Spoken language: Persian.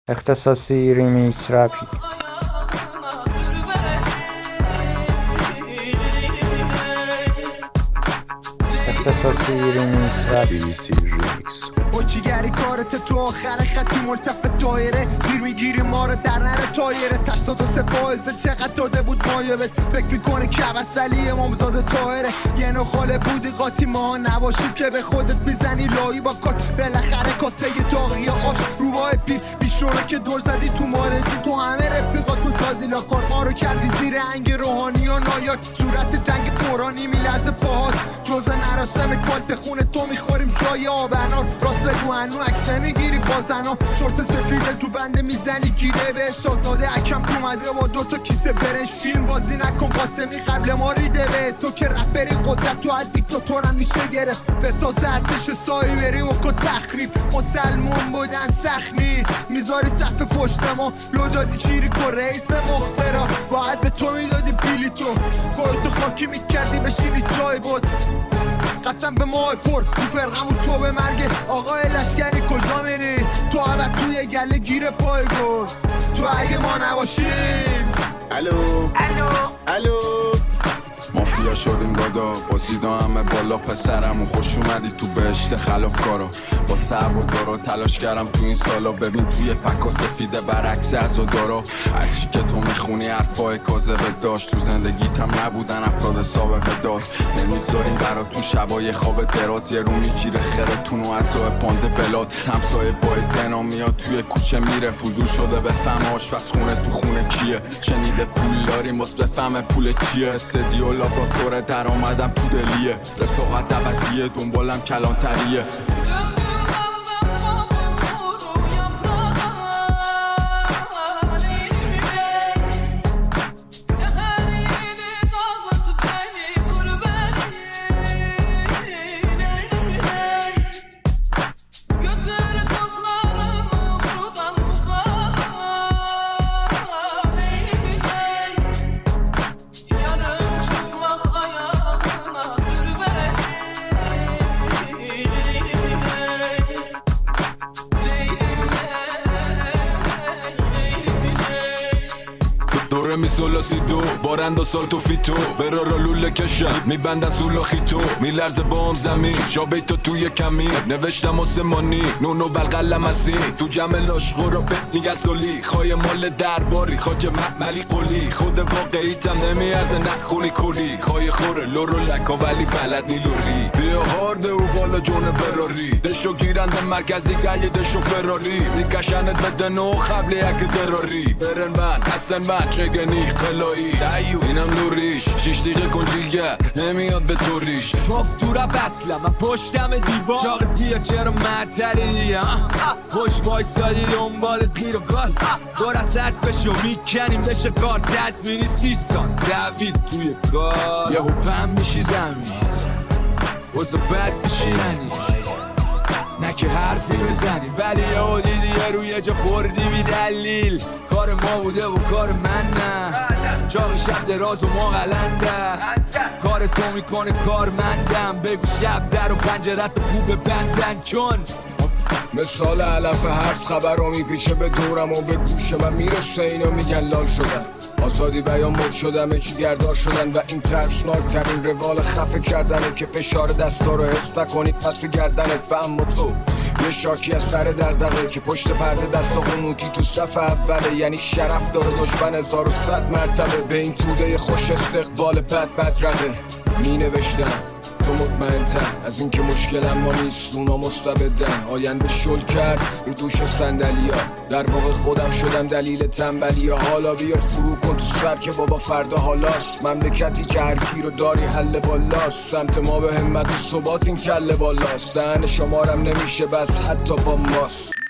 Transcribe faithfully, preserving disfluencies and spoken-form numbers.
اختصاصی ریمیکس رپی اختصاصی ریمیکس رپی ریمیکس بچیگری کارت تو آخر خطی ملتف دایره زیر میگیری ما رو در نره تایره تشتا دو سه فایزه چقدر داده بود مایه بس فکر میکنه کبست ولی امامزاده تایره یه نو خاله بودی قاطی ما نباشی که به خودت میزنی لایی با کات بالاخره کاسه داغی آش روبای پیر بیشونه که دور زدی تو مارزی تو همه رفیقات تو دادی لاکار ما رو کردی زیر انگ روحانی و نایات صورت جنگ قرانی میلرزه پاهات جزء مراسم بالت خونه تو میخوریم جای آبنار راست بگو هنو عکسه میگیری با زنا شورت سفیده تو بنده میزنی گیره به شاهزاده اکم اومده با دوتا کیسه برنج فیلم بازی نکن قاسمی قبل ما ریده به تو که رپری قدرت تو از دیکتاتورم میشه گرفت بساز ارتش سایی بری و کن تخریب مسلمون بودن سخمی میذاری صف پشت ما لو دادی چیری که رئیس مخبرا باید به تو میدادی پیلی تو خودتو خاکی میکردی بشینی جای باز قسم به ماه پر تو فرقمون تو به مرگ آقای لشکری کجا میری تو عبد توی گله گیر پای گل تو اگه ما نباشیم الو الو الو مافیا شدیم دادا با زیدا همه بالا پسرمون خوش اومدی تو بهشت خلافکارا با صبر و دارا تلاش کردم تو این سالا ببین توی پکا سفیده برعکس از و دارا هرچی که تو میخونی حرفای کاذبه داشت تو زندگیت هم نبودن افراد سابقه دار نمیذاریم براتون شبای خواب دراز یه رو میگیره خیرتون و عصای پانده بلاد تمسای باید دنا میاد توی کوچه میره فضول شده به فهم آشپز خونه تو خونه کیه شنیده پول داریم باز بفهم پول چیه استدیو لابراتوار در آمدم تو دلیه رفاقت ابدیه دنبالم کلانتریه دوره می سولاسی دو بارند و سال تو فیتو برا را لوله کشم میبندن سولاخی تو میلرزه بام زمین شابه تو توی کمی نوشتم آسمانی نونو بلقلم هستی تو جمع لاشقو را بهنی گسولی خواهی مال درباری خاج محملی قولی خود واقعیتم نمیارزه نخونی کلی خواهی خوره لورو لکا ولی بلد نیلوری بیا هارده و بالا جون براری دشو گیرنده مرکزی گلی دشو فراری میکشنت به دنو خبلی یک دراری برن من هستن من چگنی قلایی دیو اینم لوریش شیش دیگه کنجیگر نمیاد به تو ریش توف تو را بسلم من پشتم دیوار چاق بیا چرا معطلی خوش بایستادی دنبال پیر و گال برا سرد بشو میکنیم بشه کار تزمینی سی سان دوید توی کار یهو پم میشی زمین وزا بد میشی یعنی نه که حرفی بزنی ولی یهو دیدی یه روی یه جا خوردی بی دلیل کار ما بوده و کار من نه چاق شب دراز و ما غلنده کار تو میکنه کار مندم بگو شب در و پنجرت خوب بندن چون مثال علف حرف خبر رو میپیچه به دورم و به گوش من میرسه اینا میگن لال شدن آزادی بیان مد شدم اچی گردار شدن و این ترسناک ترین روال خفه کردنه که فشار دستا رو حس نکنید پس گردنت و اما تو یه شاکی از سر دغدغه که پشت پرده دستا قنوتی تو صف اوله یعنی شرف داره دشمن هزار و صد مرتبه به این توده خوش استقبال بد بد رقه می نوشتم تو مطمئن‌تر از اینکه مشکلم ما نیست اونا مستبدن آینده شل کرد رو دوش صندلیا در واقع خودم شدم دلیل تنبلیا حالا بیا فرو کن تو سر که بابا فردا حالاست مملکتی که هر کی رو داری حل بالاست سمت ما به همت و ثبات این کله بالاست دهن شمارم نمیشه بس حتی با ماست